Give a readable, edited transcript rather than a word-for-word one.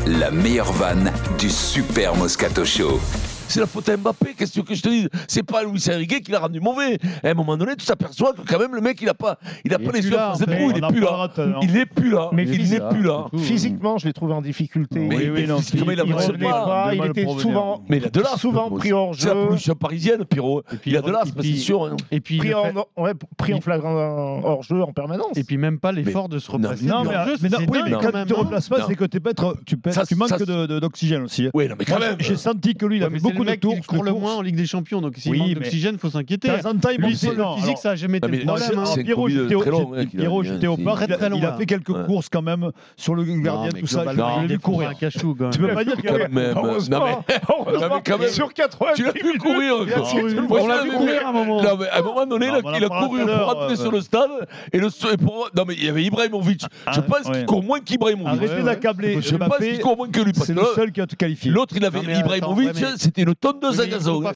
La meilleure vanne du Super Moscato Show. C'est la faute à Mbappé, qu'est-ce que je te dis? C'est pas Luis Enrique qui l'a rendu mauvais. À un moment donné, tu t'aperçois que quand même le mec, il a pas les yeux à face de trou, il est plus là. Il est plus là. Mais il n'est plus là. Physiquement, je l'ai trouvé en difficulté. Mais physiquement, il revenait pas. Il était souvent, mais il a de l'as. souvent pris hors jeu. C'est la pollution parisienne, Pierrot. Il a de l'as, c'est sûr. Et puis pris en flagrant hors jeu en permanence. Et puis même pas l'effort de se replacer. Non, mais quand tu te replaces pas, c'est que tu manques d'oxygène aussi. Oui, non, mais quand même. J'ai senti que lui, il a fait beaucoup de tours. Il court le moins en Ligue des Champions, donc s'il manque d'oxygène, il faut s'inquiéter. Lui, c'est le physique, ça n'a jamais été le problème. Pierrot, j'étais au parc, il a fait quelques courses quand même sur le gardien, tout ça. Je l'ai vu courir. Tu peux pas dire qu'il a même. Quand même. Sur 80 tu l'as vu courir. On l'a vu courir à un moment. À un moment donné, il a couru pour rentrer sur le stade. Non, mais il y avait Ibrahimovic. Je pense qu'il court moins qu'Ibrahimovic. Arrêtez d'accabler. Je pense qu'il court moins que lui. C'est le seul qui a tout qualifié. L'autre, il avait Ibrahimovic, c'était une tondeuse à gazon.